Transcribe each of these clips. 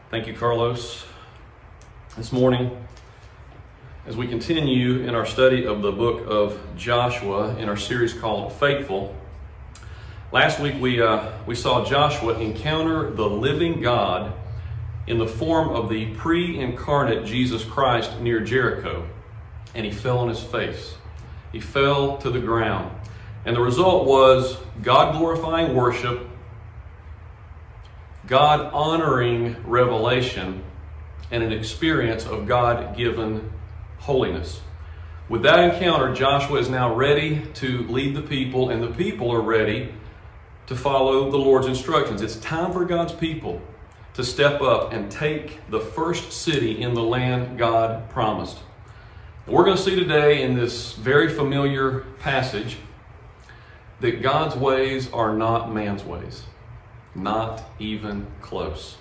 Thank you, Carlos. This morning, as we continue in our study of the book of Joshua in our series called Faithful, last week we saw Joshua encounter the living God in the form of the pre-incarnate Jesus Christ near Jericho, and he fell on his face. He fell to the ground. And the result was God-glorifying worship, God-honoring revelation, and an experience of God-given holiness. With that encounter, Joshua is now ready to lead the people, and the people are ready to follow the Lord's instructions. It's time for God's people to step up and take the first city in the land God promised. And we're going to see today in this very familiar passage that God's ways are not man's ways. Not even close.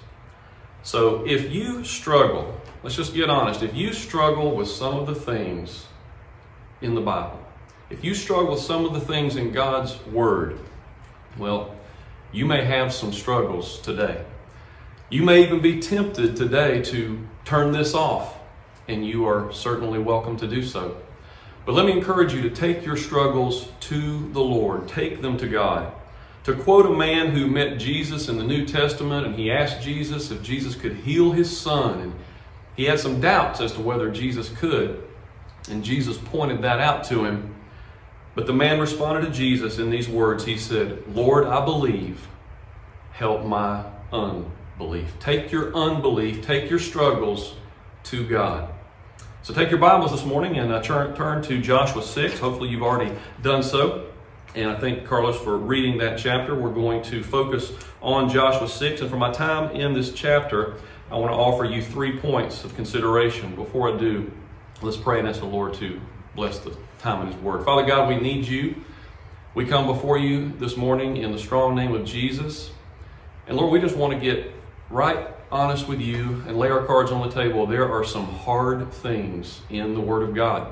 So if you struggle, let's just get honest, if you struggle with some of the things in the Bible, if you struggle with some of the things in God's Word, well, you may have some struggles today. You may even be tempted today to turn this off, and you are certainly welcome to do so. But let me encourage you to take your struggles to the Lord. Take them to God. To quote a man who met Jesus in the New Testament, and he asked Jesus if Jesus could heal his son, and he had some doubts as to whether Jesus could, and Jesus pointed that out to him. But the man responded to Jesus in these words. He said, "Lord, I believe, help my unbelief." Take your unbelief, take your struggles to God. So take your Bibles this morning and turn to Joshua 6. Hopefully you've already done so. And I thank Carlos for reading that chapter. We're going to focus on Joshua 6. And for my time in this chapter, I want to offer you 3 points of consideration. Before I do, let's pray and ask the Lord to bless the time in His Word. Father God, we need you. We come before you this morning in the strong name of Jesus. And Lord, we just want to get right honest with you and lay our cards on the table. There are some hard things in the Word of God.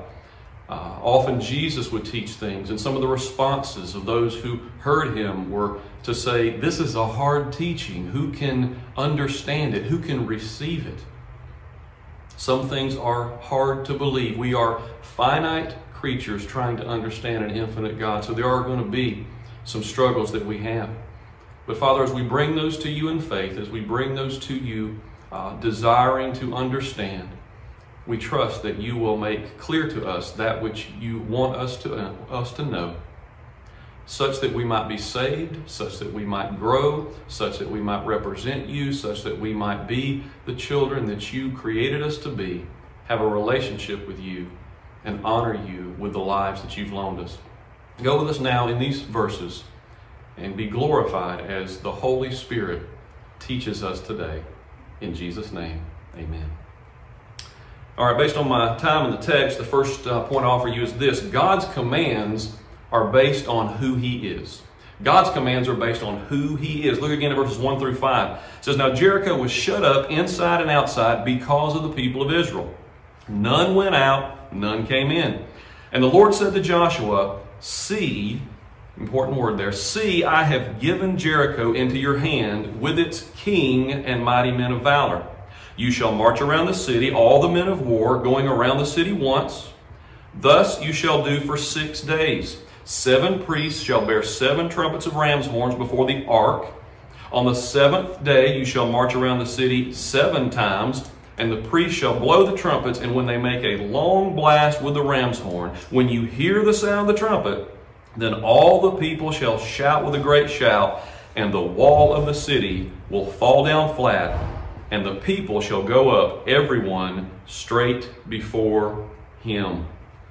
Often Jesus would teach things, and some of the responses of those who heard him were to say, this is a hard teaching. Who can understand it? Who can receive it? Some things are hard to believe. We are finite creatures trying to understand an infinite God, so there are going to be some struggles that we have. But Father, as we bring those to you in faith, as we bring those to you desiring to understand, we trust that you will make clear to us that which you want us to know, such that we might be saved, such that we might grow, such that we might represent you, such that we might be the children that you created us to be, have a relationship with you, and honor you with the lives that you've loaned us. Go with us now in these verses and be glorified as the Holy Spirit teaches us today. In Jesus' name, amen. All right, based on my time in the text, the first point I offer you is this. God's commands are based on who He is. God's commands are based on who He is. Look again at verses 1 through 5. It says, "Now Jericho was shut up inside and outside because of the people of Israel. None went out, none came in. And the Lord said to Joshua, see," important word there, "see, I have given Jericho into your hand with its king and mighty men of valor. You shall march around the city, all the men of war, going around the city once. Thus you shall do for 6 days. 7 priests shall bear 7 trumpets of ram's horns before the ark. On the 7th day you shall march around the city 7 times, and the priests shall blow the trumpets, and when they make a long blast with the ram's horn, when you hear the sound of the trumpet, then all the people shall shout with a great shout, and the wall of the city will fall down flat, and the people shall go up, everyone straight before him."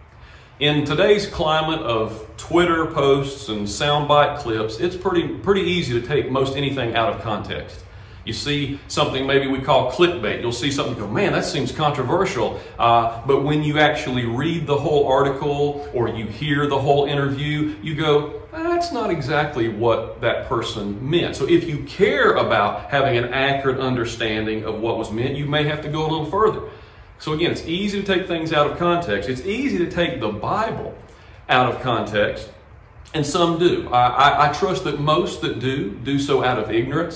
In today's climate of Twitter posts and soundbite clips, it's pretty easy to take most anything out of context. You see something maybe we call clickbait. You'll see something and go, man, that seems controversial. But when you actually read the whole article or you hear the whole interview, you go, that's not exactly what that person meant. So if you care about having an accurate understanding of what was meant, you may have to go a little further. So again, it's easy to take things out of context. It's easy to take the Bible out of context, and some do. I trust that most that do so out of ignorance.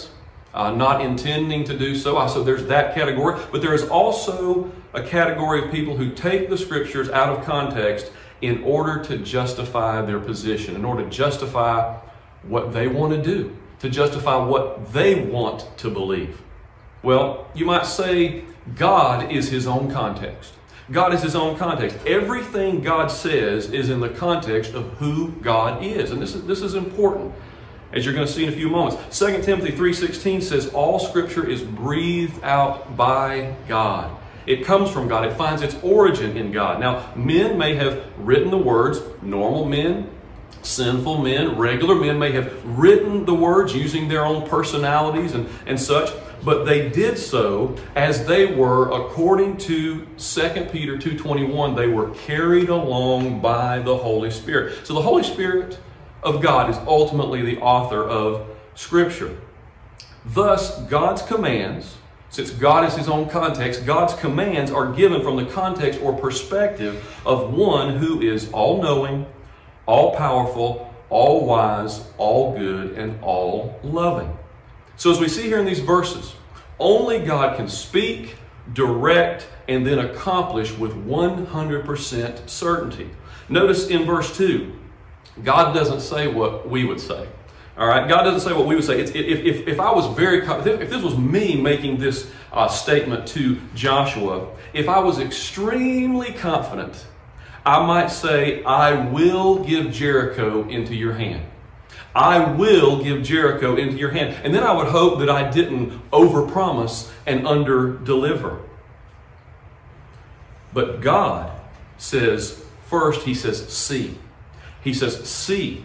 not intending to do so. So there's that category. But there is also a category of people who take the Scriptures out of context in order to justify their position, in order to justify what they want to do, to justify what they want to believe. Well, you might say God is His own context. God is His own context. Everything God says is in the context of who God is. And this is important, as you're going to see in a few moments. 2 Timothy 3:16 says, all Scripture is breathed out by God. It comes from God. It finds its origin in God. Now, men may have written the words, normal men, sinful men, regular men may have written the words using their own personalities and such, but they did so as they were, according to 2 Peter 2:21, they were carried along by the Holy Spirit. So the Holy Spirit of God is ultimately the author of Scripture. Thus, God's commands, since God is His own context, God's commands are given from the context or perspective of one who is all-knowing, all-powerful, all-wise, all-good, and all-loving. So as we see here in these verses, only God can speak, direct, and then accomplish with 100% certainty. Notice in verse 2, God doesn't say what we would say. All right, God doesn't say what we would say. If I was if this was me making this statement to Joshua, if I was extremely confident, I might say, I will give Jericho into your hand. I will give Jericho into your hand. And then I would hope that I didn't overpromise and underdeliver. But God says, first, He says, see. He says, see,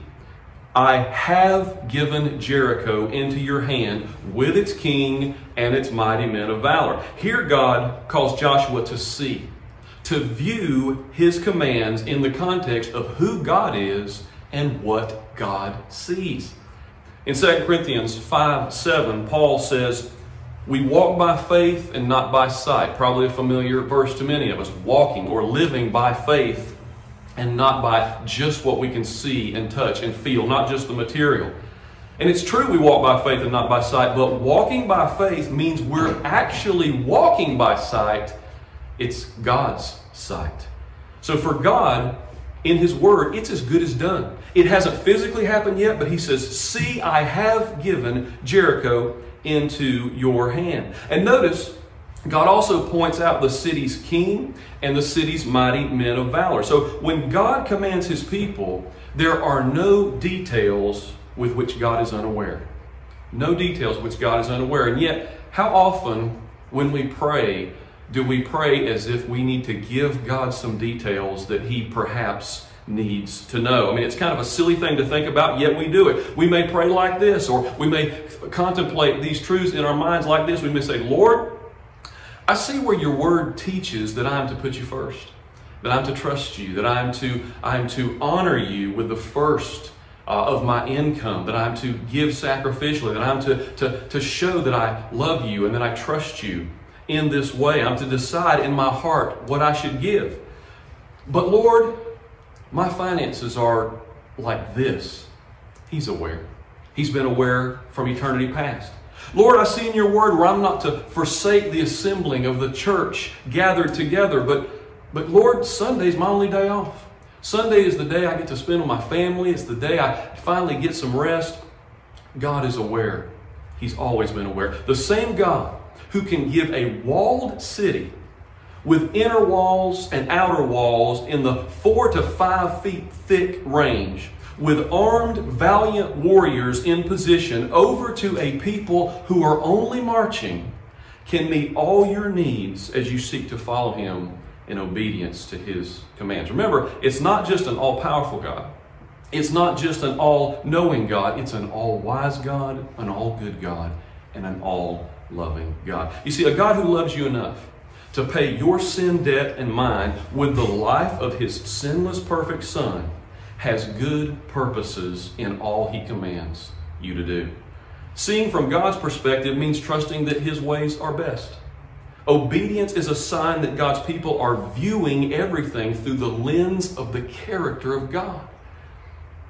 I have given Jericho into your hand with its king and its mighty men of valor. Here God calls Joshua to see, to view His commands in the context of who God is and what God sees. In 2 Corinthians 5:7, Paul says, we walk by faith and not by sight. Probably a familiar verse to many of us. Walking or living by faith and not by just what we can see and touch and feel, not just the material. And it's true we walk by faith and not by sight, but walking by faith means we're actually walking by sight. It's God's sight. So for God, in His Word, it's as good as done. It hasn't physically happened yet, but He says, see, I have given Jericho into your hand. And notice, God also points out the city's king and the city's mighty men of valor. So when God commands His people, there are no details with which God is unaware. No details which God is unaware. And yet, how often when we pray, do we pray as if we need to give God some details that He perhaps needs to know? I mean, it's kind of a silly thing to think about, yet we do it. We may pray like this, or we may contemplate these truths in our minds like this. We may say, Lord, I see where your Word teaches that I am to put you first, that I'm to trust you, that I am to honor you with the first of my income, that I'm to give sacrificially, that I'm to show that I love you and that I trust you in this way. I'm to decide in my heart what I should give. But Lord, my finances are like this. He's aware. He's been aware from eternity past. Lord, I see in your Word where I'm not to forsake the assembling of the church gathered together, but Lord, Sunday's my only day off. Sunday is the day I get to spend with my family. It's the day I finally get some rest. God is aware. He's always been aware. The same God who can give a walled city with inner walls and outer walls in the 4 to 5 feet thick range, with armed, valiant warriors in position over to a people who are only marching, can meet all your needs as you seek to follow Him in obedience to His commands. Remember, it's not just an all-powerful God. It's not just an all-knowing God. It's an all-wise God, an all-good God, and an all-loving God. You see, a God who loves you enough to pay your sin debt and mine with the life of His sinless, perfect Son has good purposes in all He commands you to do. Seeing from God's perspective means trusting that His ways are best. Obedience is a sign that God's people are viewing everything through the lens of the character of God.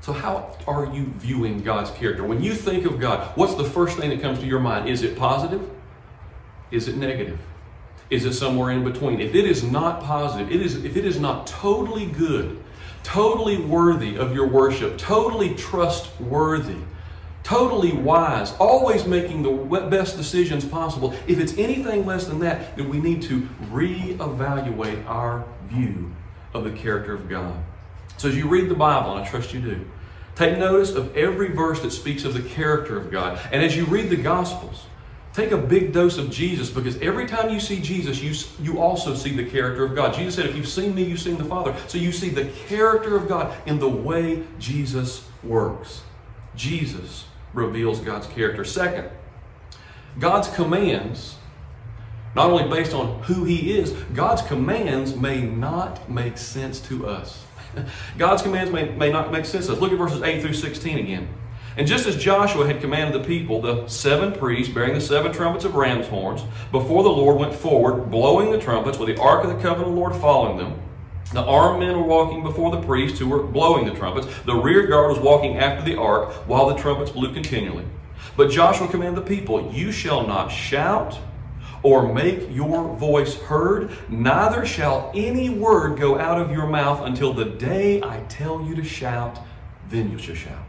So how are you viewing God's character? When you think of God, what's the first thing that comes to your mind? Is it positive? Is it negative? Is it somewhere in between? If it is not positive, if it is not totally good, totally worthy of your worship, totally trustworthy, totally wise, always making the best decisions possible, if it's anything less than that, then we need to reevaluate our view of the character of God. So as you read the Bible, and I trust you do, take notice of every verse that speaks of the character of God. And as you read the Gospels, take a big dose of Jesus, because every time you see Jesus, you also see the character of God. Jesus said, if you've seen me, you've seen the Father. So you see the character of God in the way Jesus works. Jesus reveals God's character. Second, God's commands, not only based on who He is, God's commands may not make sense to us. God's commands may not make sense to us. Look at verses 8 through 16 again. And just as Joshua had commanded the people, the 7 priests bearing the 7 trumpets of ram's horns before the Lord went forward, blowing the trumpets, with the ark of the covenant of the Lord following them. The armed men were walking before the priests who were blowing the trumpets. The rear guard was walking after the ark while the trumpets blew continually. But Joshua commanded the people, you shall not shout or make your voice heard, neither shall any word go out of your mouth until the day I tell you to shout, then you shall shout.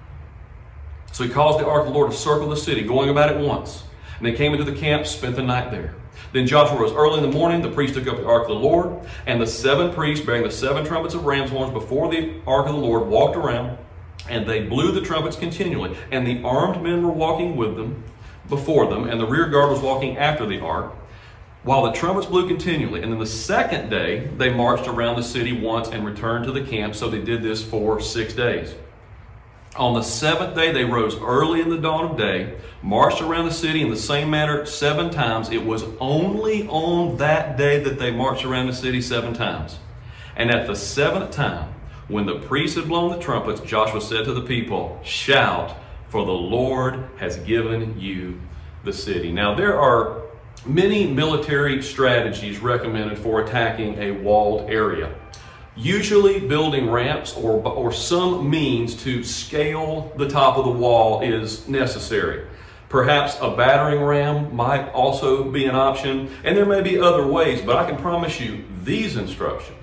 So he caused the ark of the Lord to circle the city, going about it once. And they came into the camp, spent the night there. Then Joshua rose early in the morning. The priests took up the ark of the Lord, and the 7 priests bearing the 7 trumpets of ram's horns before the ark of the Lord walked around, and they blew the trumpets continually. And the armed men were walking with them, before them, and the rear guard was walking after the ark, while the trumpets blew continually. And then the second day they marched around the city once and returned to the camp. So they did this for 6 days. On the 7th day they rose early in the dawn of day, marched around the city in the same manner 7 times. It was only on that day that they marched around the city 7 times. And at the 7th time, when the priests had blown the trumpets, Joshua said to the people, shout, for the Lord has given you the city. Now there are many military strategies recommended for attacking a walled area. Usually building ramps or some means to scale the top of the wall is necessary. Perhaps a battering ram might also be an option, and there may be other ways, but I can promise you these instructions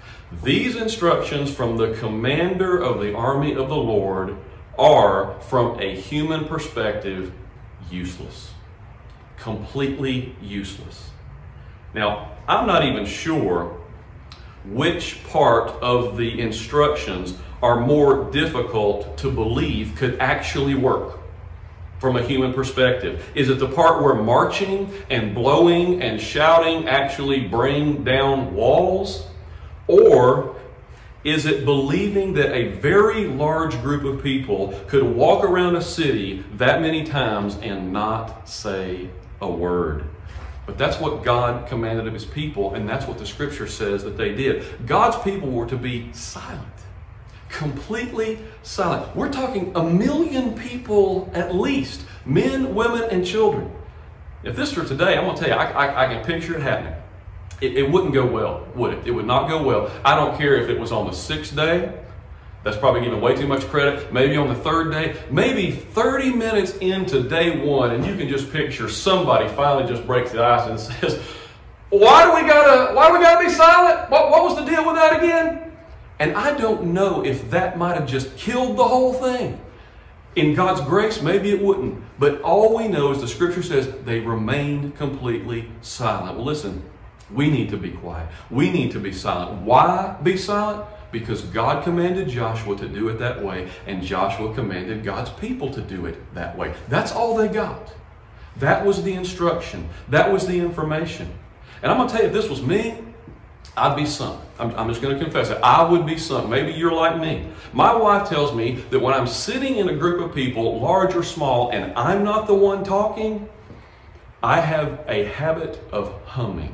from the commander of the army of the Lord are, from a human perspective, useless. Completely useless. Now, I'm not even sure which part of the instructions are more difficult to believe could actually work from a human perspective. Is it the part where marching and blowing and shouting actually bring down walls? Or is it believing that a very large group of people could walk around a city that many times and not say a word? But that's what God commanded of His people, and that's what the Scripture says that they did. God's people were to be silent. Completely silent. We're talking 1 million people at least. Men, women, and children. If this were today, I'm going to tell you, I can picture it happening. It wouldn't go well, would it? It would not go well. I don't care if it was on the 6th day. That's probably giving way too much credit. Maybe on the 3rd day. Maybe 30 minutes into day 1, and you can just picture somebody finally just breaks the ice and says, why do we gotta be silent? What was the deal with that again? And I don't know if that might have just killed the whole thing. In God's grace, maybe it wouldn't. But all we know is the Scripture says they remained completely silent. Well, listen. We need to be quiet. We need to be silent. Why be silent? Because God commanded Joshua to do it that way, and Joshua commanded God's people to do it that way. That's all they got. That was the instruction. That was the information. And I'm going to tell you, if this was me, I'd be sunk. I'm just going to confess it. I would be sunk. Maybe you're like me. My wife tells me that when I'm sitting in a group of people, large or small, and I'm not the one talking, I have a habit of humming.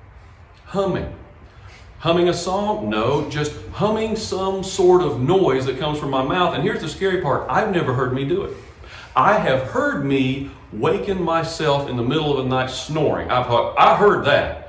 Humming a song? No, just humming some sort of noise that comes from my mouth. And here's the scary part. I've never heard me do it. I have heard me waken myself in the middle of the night snoring. I heard that.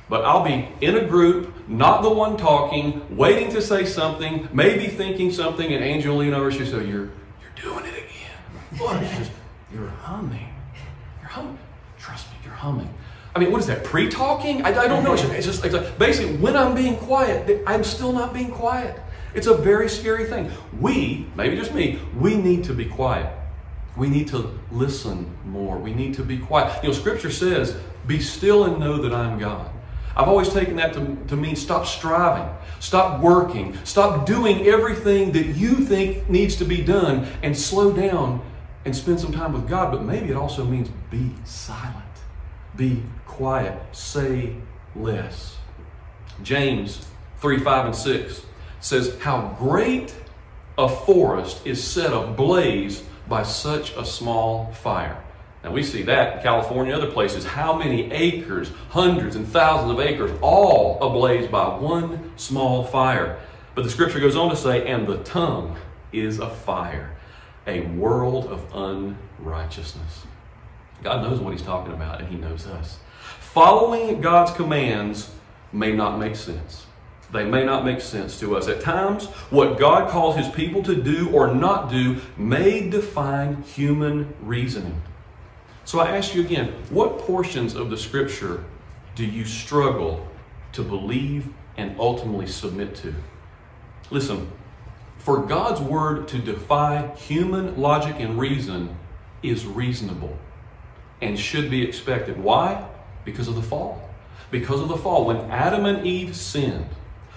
But I'll be in a group, not the one talking, waiting to say something, maybe thinking something, and Angel will lean over, she said, you're doing it again. What is just, you're humming. You're humming. Trust me, you're humming. I mean, what is that, pre-talking? I don't know. It's just like, basically, when I'm being quiet, I'm still not being quiet. It's a very scary thing. We, maybe just me, we need to be quiet. We need to listen more. We need to be quiet. You know, Scripture says, be still and know that I'm God. I've always taken that to mean stop striving, stop working, stop doing everything that you think needs to be done, and slow down and spend some time with God. But maybe it also means be silent, be quiet, say less. James 3, 5, and 6 says, how great a forest is set ablaze by such a small fire. Now we see that in California and other places. How many acres, hundreds and thousands of acres, all ablaze by one small fire. But the Scripture goes on to say, and the tongue is a fire, a world of unrighteousness. God knows what He's talking about, and He knows us. Following God's commands may not make sense. They may not make sense to us. At times, what God calls His people to do or not do may define human reasoning. So I ask you again, what portions of the Scripture do you struggle to believe and ultimately submit to? Listen, for God's Word to defy human logic and reason is reasonable and should be expected. Why? Because of the fall. Because of the fall. When Adam and Eve sinned,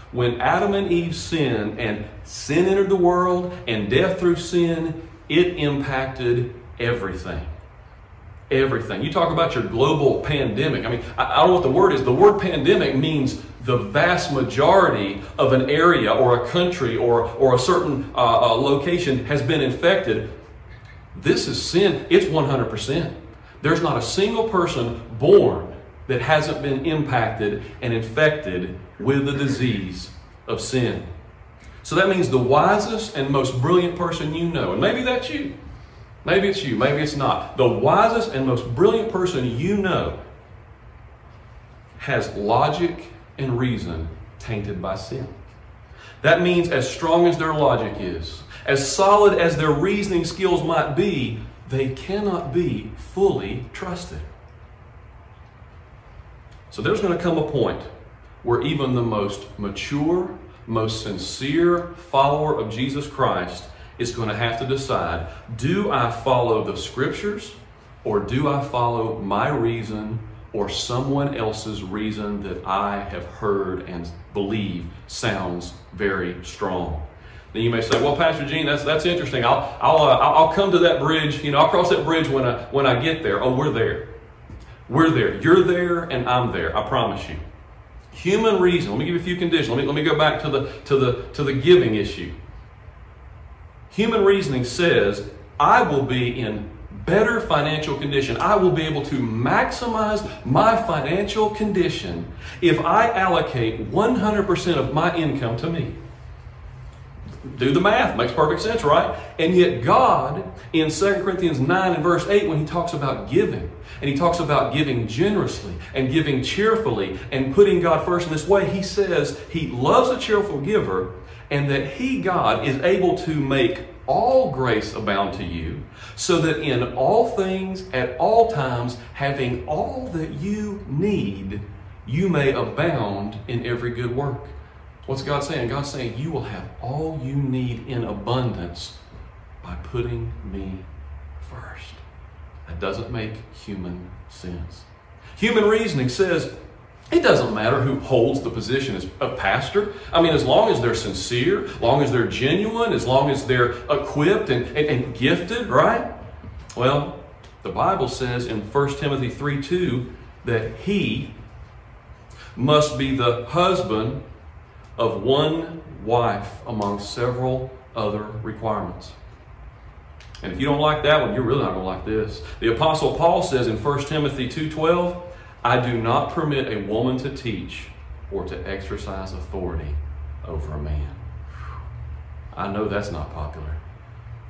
and sin entered the world and death through sin, it impacted everything. Everything. You talk about your global pandemic. I mean, I don't know what the word is. The word pandemic means the vast majority of an area or a country or a certain location has been infected. This is sin. It's 100%. There's not a single person born that hasn't been impacted and infected with the disease of sin. So that means the wisest and most brilliant person you know, and maybe that's you. Maybe it's you, maybe it's not. The wisest and most brilliant person you know has logic and reason tainted by sin. That means as strong as their logic is, as solid as their reasoning skills might be, they cannot be fully trusted. So there's going to come a point where even the most mature, most sincere follower of Jesus Christ is going to have to decide, do I follow the Scriptures or do I follow my reason or someone else's reason that I have heard and believe sounds very strong? Then you may say, well, Pastor Gene, that's interesting. I'll come to that bridge. I'll cross that bridge when I get there. Oh, we're there. We're there. You're there, and I'm there. I promise you. Human reason. Let me give you a few conditions. Let me go back to the giving issue. Human reasoning says, I will be in better financial condition. I will be able to maximize my financial condition if I allocate 100% of my income to me. Do the math. Makes perfect sense, right? And yet God, in 2 Corinthians 9 and verse 8, when He talks about giving, and He talks about giving generously and giving cheerfully and putting God first in this way, He says He loves a cheerful giver, and that He, God, is able to make all grace abound to you, so that in all things, at all times, having all that you need, you may abound in every good work. What's God saying? God's saying you will have all you need in abundance by putting me first. That doesn't make human sense. Human reasoning says, it doesn't matter who holds the position as a pastor. I mean, as long as they're sincere, as long as they're genuine, as long as they're equipped and gifted, right? Well, the Bible says in 1 Timothy 3:2 that he must be the husband of one wife among several other requirements. And if you don't like that one, you're really not going to like this. The Apostle Paul says in 1 Timothy 2:12, I do not permit a woman to teach or to exercise authority over a man. I know that's not popular.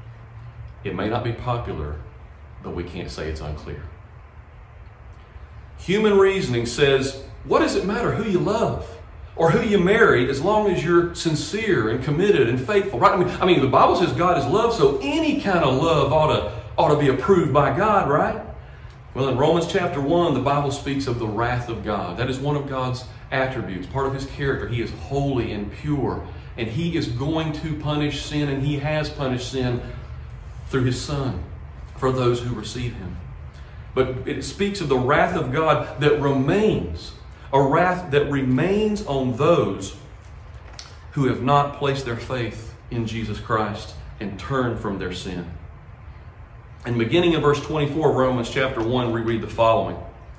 It may not be popular, but we can't say it's unclear. Human reasoning says, what does it matter who you love or who you marry as long as you're sincere and committed and faithful, right? I mean, the Bible says God is love, so any kind of love ought to be approved by God, right? Well, in Romans chapter 1, the Bible speaks of the wrath of God. That is one of God's attributes, part of His character. He is holy and pure, and He is going to punish sin, and He has punished sin through His Son for those who receive Him. But it speaks of the wrath of God that remains, a wrath that remains on those who have not placed their faith in Jesus Christ and turned from their sin. And beginning in verse 24 of Romans chapter 1, we read the following.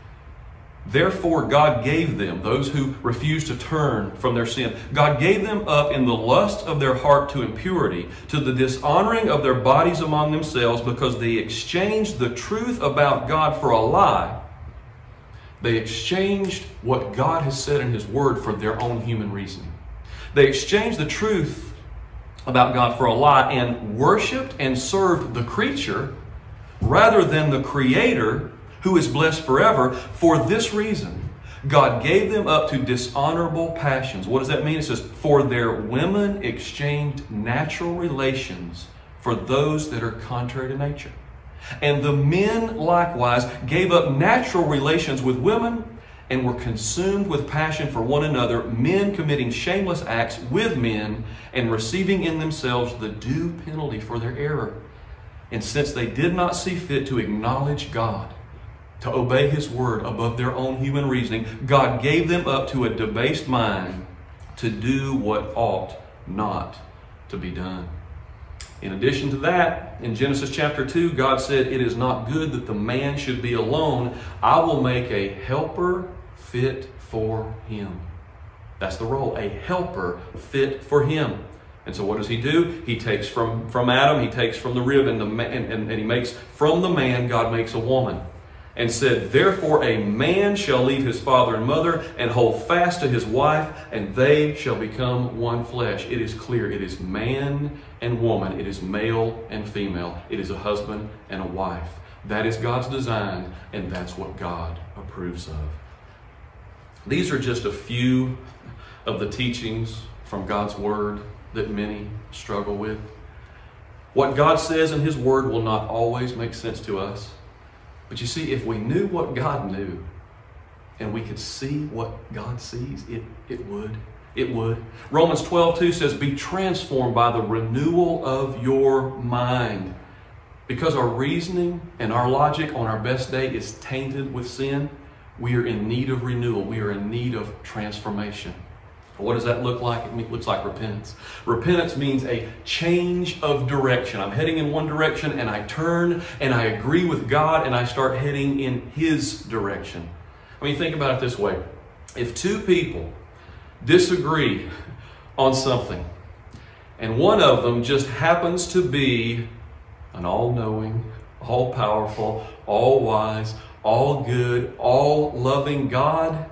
Therefore God gave them, those who refused to turn from their sin, God gave them up in the lust of their heart to impurity, to the dishonoring of their bodies among themselves, because they exchanged the truth about God for a lie. They exchanged what God has said in His Word for their own human reasoning. They exchanged the truth about God for a lie and worshiped and served the creature rather than the Creator, who is blessed forever. For this reason, God gave them up to dishonorable passions. What does that mean? It says, for their women exchanged natural relations for those that are contrary to nature. And the men likewise gave up natural relations with women and were consumed with passion for one another, men committing shameless acts with men and receiving in themselves the due penalty for their error. And since they did not see fit to acknowledge God, to obey His Word above their own human reasoning, God gave them up to a debased mind to do what ought not to be done. In addition to that, in Genesis chapter 2, God said, it is not good that the man should be alone. I will make a helper fit for him. That's the role, a helper fit for him. And so what does He do? He takes from Adam, He takes from the rib, and He makes from the man, God makes a woman. And said, therefore a man shall leave his father and mother and hold fast to his wife, and they shall become one flesh. It is clear. It is man and woman. It is male and female. It is a husband and a wife. That is God's design, and that's what God approves of. These are just a few of the teachings from God's Word that many struggle with. What God says in His Word will not always make sense to us. But you see, if we knew what God knew and we could see what God sees, it would. It would. Romans 12:2 says, be transformed by the renewal of your mind. Because our reasoning and our logic on our best day is tainted with sin, we are in need of renewal. We are in need of transformation. What does that look like? It looks like repentance. Repentance means a change of direction. I'm heading in one direction and I turn and I agree with God and I start heading in His direction. I mean, think about it this way. If two people disagree on something and one of them just happens to be an all-knowing, all-powerful, all-wise, all-good, all-loving God,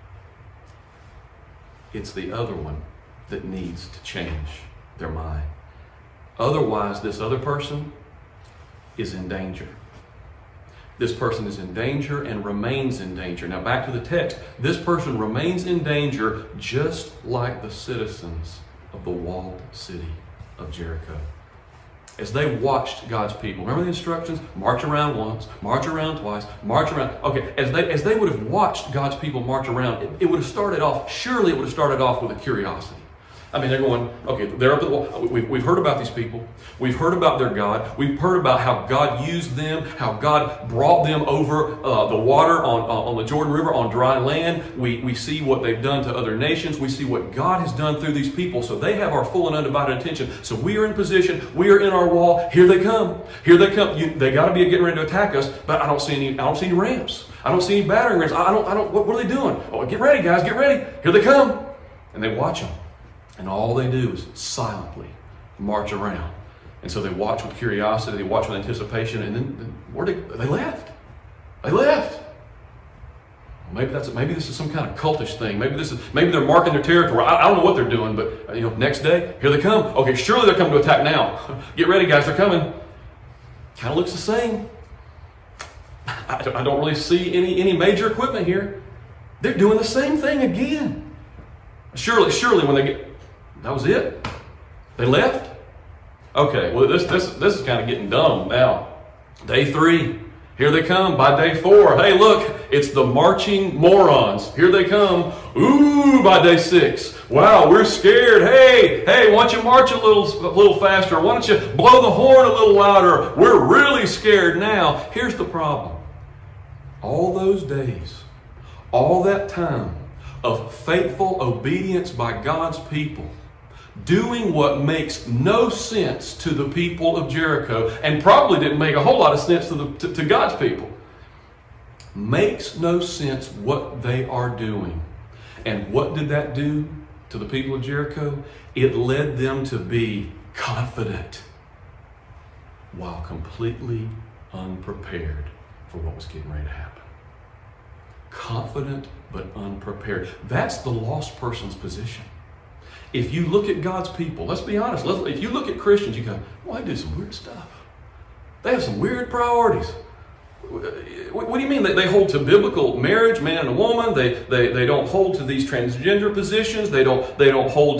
it's the other one that needs to change their mind. Otherwise, this other person is in danger. This person is in danger and remains in danger. Now back to the text. This person remains in danger just like the citizens of the walled city of Jericho. As they watched God's people, remember the instructions? March around once, march around twice, march around. Okay, as they would have watched God's people march around, it would have started off, surely it would have started off with a curiosity. I mean, they're going, okay, they're up at the wall. We've heard about these people. We've heard about their God. We've heard about how God used them, how God brought them over the water on the Jordan River on dry land. We see what they've done to other nations. We see what God has done through these people. So they have our full and undivided attention. So we are in position. We are in our wall. Here they come. Here they come. They got to be getting ready to attack us. But I don't see any ramps. I don't see any battering rams. What are they doing? Oh, get ready, guys. Get ready. Here they come. And they watch them. And all they do is silently march around. And so they watch with curiosity, they watch with anticipation, and then they left. They left. Maybe this is some kind of cultish thing. Maybe they're marking their territory. I don't know what they're doing, but next day, here they come. Okay, surely they're coming to attack now. Get ready, guys, they're coming. Kind of looks the same. I don't really see any major equipment here. They're doing the same thing again. Surely when they get, that was it? They left? Okay, well this is kind of getting dumb now. Day 3, here they come. By day 4, hey look, it's the marching morons. Here they come. Ooh, by day 6, wow, we're scared. Hey, why don't you march a little faster? Why don't you blow the horn a little louder? We're really scared now. Here's the problem. All those days, all that time of faithful obedience by God's people, doing what makes no sense to the people of Jericho, and probably didn't make a whole lot of sense to God's people. Makes no sense what they are doing. And what did that do to the people of Jericho? It led them to be confident while completely unprepared for what was getting ready to happen. Confident but unprepared. That's the lost person's position. If you look at God's people, let's be honest, if you look at Christians, you go, well, they do some weird stuff. They have some weird priorities. What do you mean? They hold to biblical marriage, man and a woman. They don't hold to these transgender positions. They don't hold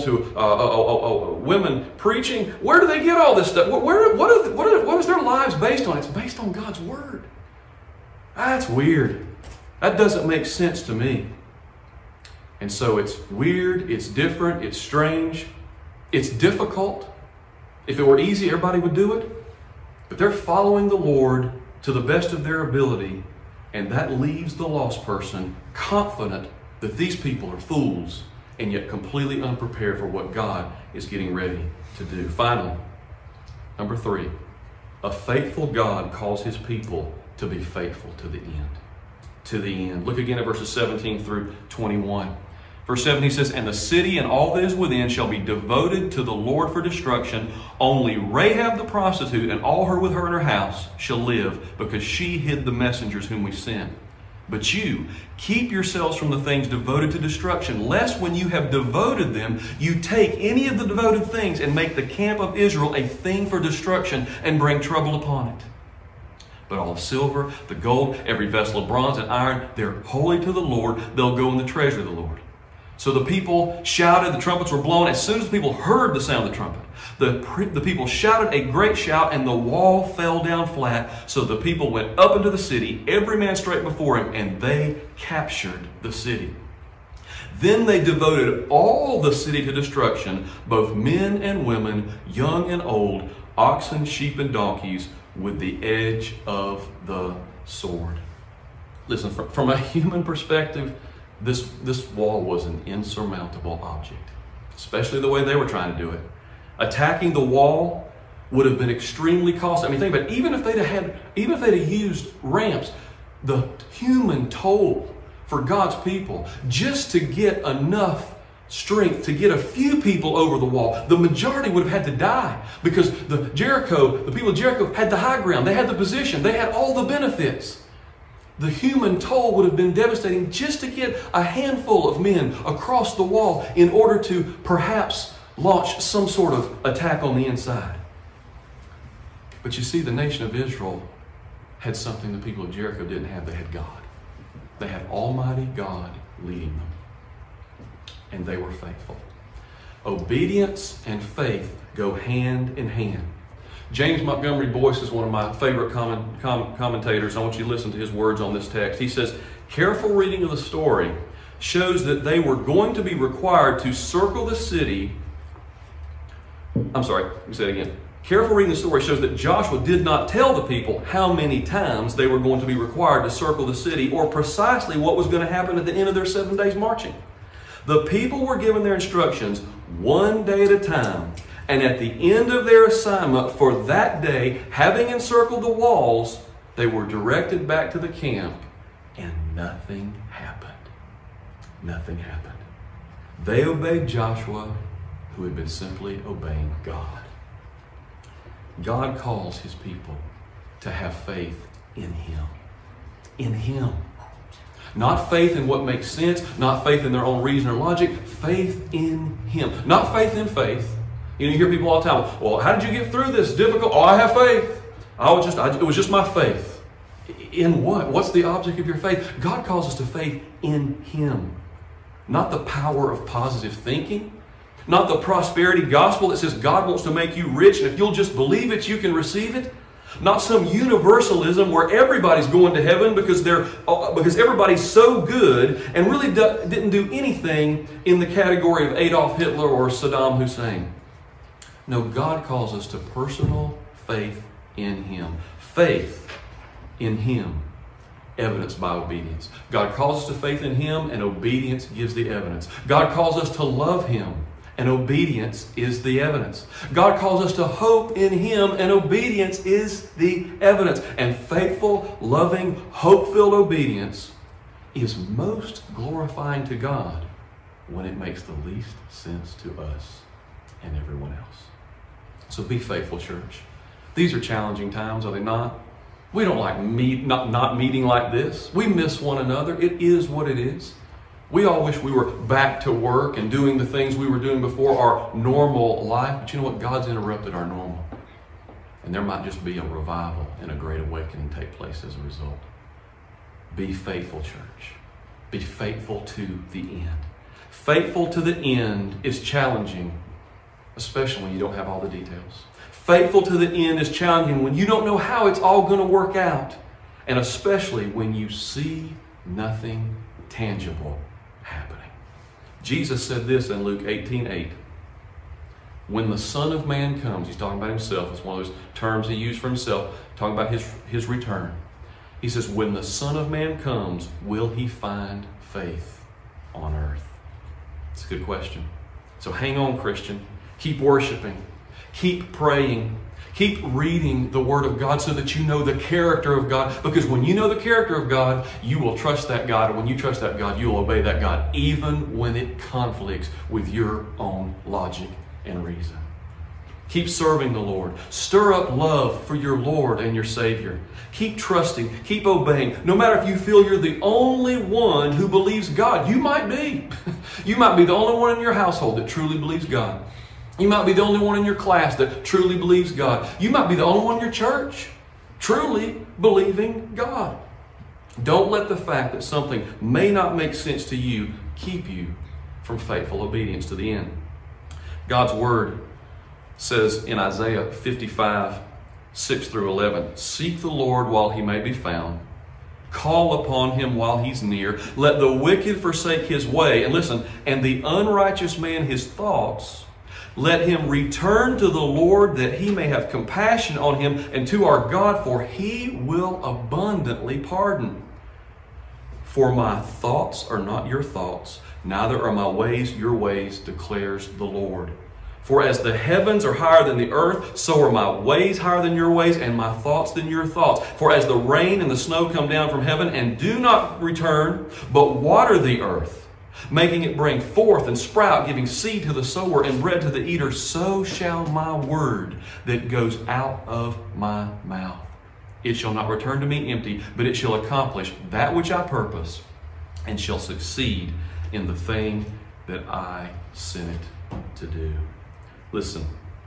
to women preaching. Where do they get all this stuff? What is their lives based on? It's based on God's Word. That's weird. That doesn't make sense to me. And so it's weird, it's different, it's strange, it's difficult. If it were easy, everybody would do it. But they're following the Lord to the best of their ability, and that leaves the lost person confident that these people are fools and yet completely unprepared for what God is getting ready to do. Finally, number 3, a faithful God calls His people to be faithful to the end. To the end. Look again at verses 17 through 21. Verse 17 says, and the city and all that is within shall be devoted to the Lord for destruction. Only Rahab the prostitute and all her with her in her house shall live, because she hid the messengers whom we sent. But you, keep yourselves from the things devoted to destruction, lest when you have devoted them, you take any of the devoted things and make the camp of Israel a thing for destruction and bring trouble upon it. But all the silver, the gold, every vessel of bronze and iron, they're holy to the Lord. They'll go in the treasury of the Lord. So the people shouted, the trumpets were blown. As soon as the people heard the sound of the trumpet, the people shouted a great shout, and the wall fell down flat. So the people went up into the city, every man straight before him, and they captured the city. Then they devoted all the city to destruction, both men and women, young and old, oxen, sheep, and donkeys, with the edge of the sword. Listen, from a human perspective, this wall was an insurmountable object, especially the way they were trying to do it. Attacking the wall would have been extremely costly. I mean, think about it. Even if they'd have used ramps, the human toll for God's people just to get enough strength to get a few people over the wall, the majority would have had to die, because the people of Jericho had the high ground, they had the position, they had all the benefits. The human toll would have been devastating just to get a handful of men across the wall in order to perhaps launch some sort of attack on the inside. But you see, the nation of Israel had something the people of Jericho didn't have. They had God. They had Almighty God leading them. And they were faithful. Obedience and faith go hand in hand. James Montgomery Boyce is one of my favorite commentators. I want you to listen to his words on this text. He says, careful reading of the story shows that they were going to be required to circle the city. Let me say it again. Careful reading the story shows that Joshua did not tell the people how many times they were going to be required to circle the city, or precisely what was going to happen at the end of their 7 days marching. The people were given their instructions one day at a time, and at the end of their assignment for that day, having encircled the walls, they were directed back to the camp, and nothing happened. Nothing happened. They obeyed Joshua, who had been simply obeying God. God calls His people to have faith in Him. In Him. Not faith in what makes sense, not faith in their own reason or logic, faith in Him. Not faith in faith. You hear people all the time, well, how did you get through this difficult? Oh, I have faith. It was just my faith. In what? What's the object of your faith? God calls us to faith in Him. Not the power of positive thinking. Not the prosperity gospel that says God wants to make you rich, and if you'll just believe it, you can receive it. Not some universalism where everybody's going to heaven because everybody's so good and really didn't do anything in the category of Adolf Hitler or Saddam Hussein. No, God calls us to personal faith in Him. Faith in Him, evidenced by obedience. God calls us to faith in Him, and obedience gives the evidence. God calls us to love Him, and obedience is the evidence. God calls us to hope in Him, and obedience is the evidence. And faithful, loving, hope-filled obedience is most glorifying to God when it makes the least sense to us and everyone else. So be faithful, church. These are challenging times, are they not? We don't like not meeting like this. We miss one another. It is what it is. We all wish we were back to work and doing the things we were doing before our normal life. But you know what? God's interrupted our normal. And there might just be a revival and a great awakening take place as a result. Be faithful, church. Be faithful to the end. Faithful to the end is challenging, especially when you don't have all the details. Faithful to the end is challenging when you don't know how it's all going to work out. And especially when you see nothing tangible happening. Jesus said this in Luke 18:8. When the Son of Man comes, He's talking about Himself. It's one of those terms He used for Himself, talking about His return. He says, when the Son of Man comes, will He find faith on earth? It's a good question. So hang on, Christian. Keep worshiping. Keep praying. Keep reading the Word of God so that you know the character of God. Because when you know the character of God, you will trust that God. And when you trust that God, you will obey that God, even when it conflicts with your own logic and reason. Keep serving the Lord. Stir up love for your Lord and your Savior. Keep trusting. Keep obeying. No matter if you feel you're the only one who believes God. You might be. You might be the only one in your household that truly believes God. You might be the only one in your class that truly believes God. You might be the only one in your church truly believing God. Don't let the fact that something may not make sense to you keep you from faithful obedience to the end. God's Word says in Isaiah 55, 6 through 11, seek the Lord while He may be found. Call upon Him while He's near. Let the wicked forsake his way. And listen, and the unrighteous man his thoughts. Let him return to the Lord that He may have compassion on him, and to our God, for He will abundantly pardon. For my thoughts are not your thoughts, neither are my ways your ways, declares the Lord. For as the heavens are higher than the earth, so are my ways higher than your ways, and my thoughts than your thoughts. For as the rain and the snow come down from heaven, and do not return, but water the earth, making it bring forth and sprout, giving seed to the sower and bread to the eater, so shall my word that goes out of my mouth. It shall not return to me empty, but it shall accomplish that which I purpose, and shall succeed in the thing that I sent it to do. Listen,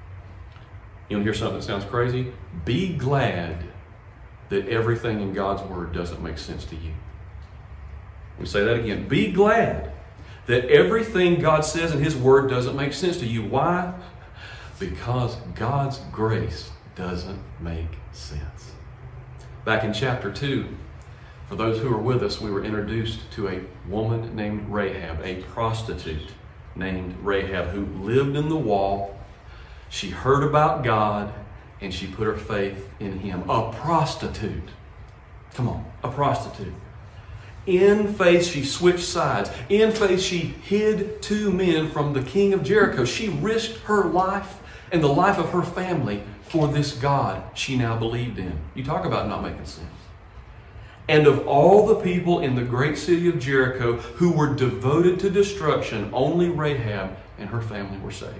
you want to hear something that sounds crazy? Be glad that everything in God's Word doesn't make sense to you. Let me say that again. Be glad that everything God says in His Word doesn't make sense to you. Why? Because God's grace doesn't make sense. Back in chapter 2, for those who are with us, we were introduced to a woman named Rahab, a prostitute named Rahab, who lived in the wall. She heard about God, and she put her faith in Him. A prostitute. Come on, a prostitute. In faith, she switched sides. In faith, she hid two men from the king of Jericho. She risked her life and the life of her family for this God she now believed in. You talk about not making sense. And of all the people in the great city of Jericho who were devoted to destruction, only Rahab and her family were saved.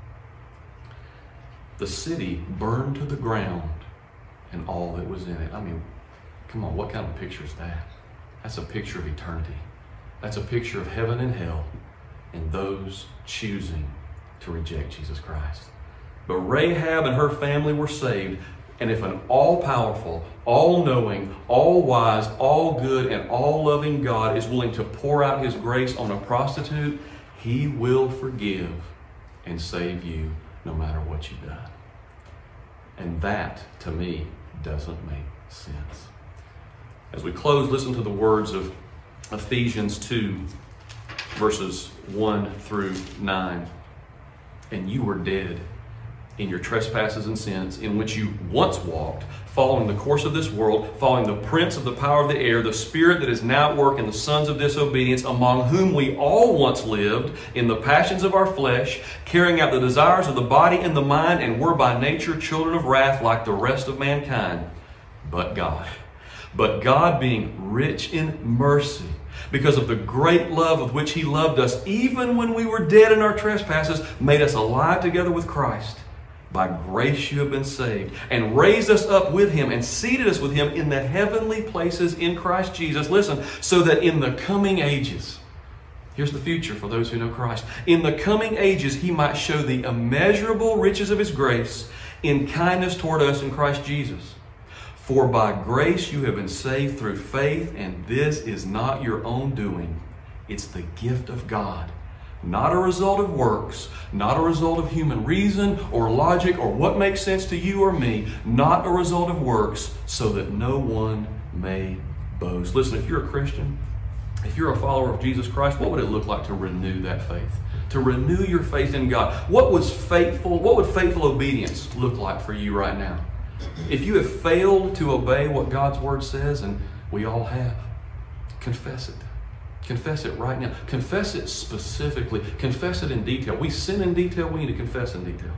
The city burned to the ground and all that was in it. I mean, come on, what kind of picture is that? That's a picture of eternity. That's a picture of heaven and hell and those choosing to reject Jesus Christ. But Rahab and her family were saved. And if an all-powerful, all-knowing, all-wise, all-good, and all-loving God is willing to pour out His grace on a prostitute, He will forgive and save you no matter what you've done. And that, to me, doesn't make sense. As we close, listen to the words of Ephesians 2, verses 1 through 9. And you were dead in your trespasses and sins, in which you once walked, following the course of this world, following the prince of the power of the air, the spirit that is now at work in the sons of disobedience, among whom we all once lived in the passions of our flesh, carrying out the desires of the body and the mind, and were by nature children of wrath like the rest of mankind. But God, being rich in mercy, because of the great love with which He loved us, even when we were dead in our trespasses, made us alive together with Christ. By grace you have been saved, and raised us up with Him, and seated us with Him in the heavenly places in Christ Jesus. Listen, so that in the coming ages, here's the future for those who know Christ, in the coming ages He might show the immeasurable riches of His grace in kindness toward us in Christ Jesus. For by grace you have been saved through faith, and this is not your own doing. It's the gift of God. Not a result of works, not a result of human reason or logic or what makes sense to you or me, not a result of works, so that no one may boast. Listen, if you're a Christian, if you're a follower of Jesus Christ, what would it look like to renew that faith? To renew your faith in God. What would faithful obedience look like for you right now? If you have failed to obey what God's Word says, and we all have, confess it. Confess it right now. Confess it specifically. Confess it in detail. We sin in detail. We need to confess in detail.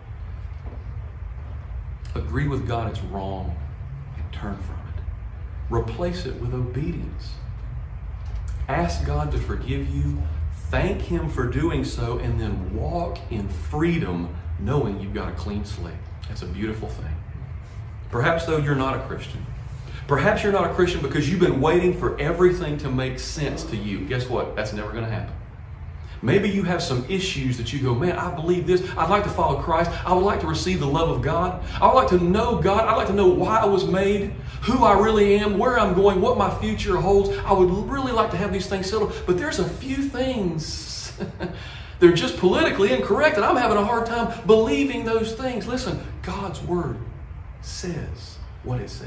Agree with God it's wrong and turn from it. Replace it with obedience. Ask God to forgive you. Thank Him for doing so, and then walk in freedom knowing you've got a clean slate. That's a beautiful thing. Perhaps, though, you're not a Christian. Perhaps you're not a Christian because you've been waiting for everything to make sense to you. Guess what? That's never going to happen. Maybe you have some issues that you go, man, I believe this. I'd like to follow Christ. I would like to receive the love of God. I would like to know God. I'd like to know why I was made, who I really am, where I'm going, what my future holds. I would really like to have these things settled. But there's a few things. They're just politically incorrect, and I'm having a hard time believing those things. Listen, God's Word says what it says.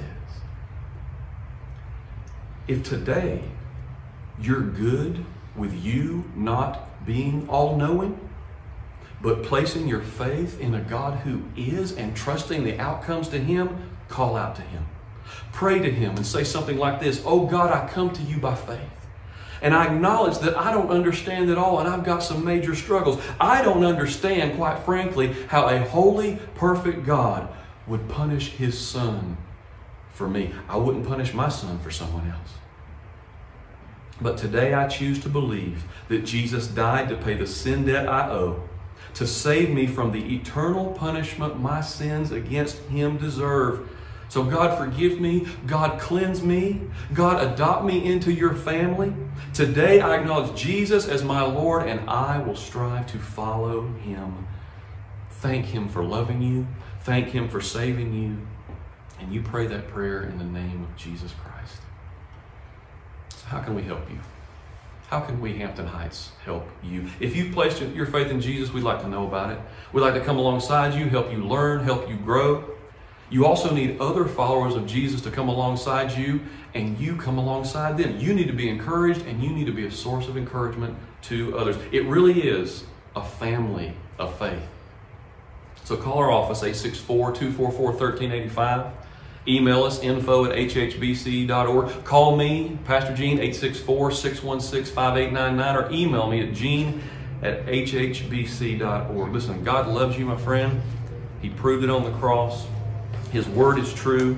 If today you're good with you not being all-knowing, but placing your faith in a God who is and trusting the outcomes to Him, call out to Him. Pray to Him and say something like this: oh God, I come to you by faith. And I acknowledge that I don't understand it all, and I've got some major struggles. I don't understand, quite frankly, how a holy, perfect God would punish His Son for me. I wouldn't punish my son for someone else. But today I choose to believe that Jesus died to pay the sin debt I owe, to save me from the eternal punishment my sins against Him deserve. So God, forgive me. God, cleanse me. God, adopt me into your family. Today I acknowledge Jesus as my Lord, and I will strive to follow Him. Thank Him for loving you. Thank Him for saving you. And you pray that prayer in the name of Jesus Christ. So how can we help you? How can we, Hampton Heights, help you? If you've placed your faith in Jesus, we'd like to know about it. We'd like to come alongside you, help you learn, help you grow. You also need other followers of Jesus to come alongside you, and you come alongside them. You need to be encouraged, and you need to be a source of encouragement to others. It really is a family of faith. So call our office, 864-244-1385. Email us, info@hhbc.org. Call me, Pastor Gene, 864-616-5899, or email me at gene@hhbc.org. Listen, God loves you, my friend. He proved it on the cross. His Word is true.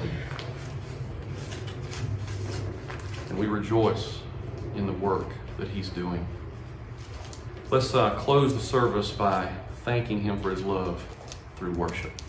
And we rejoice in the work that He's doing. Let's close the service by thanking Him for His love through worship.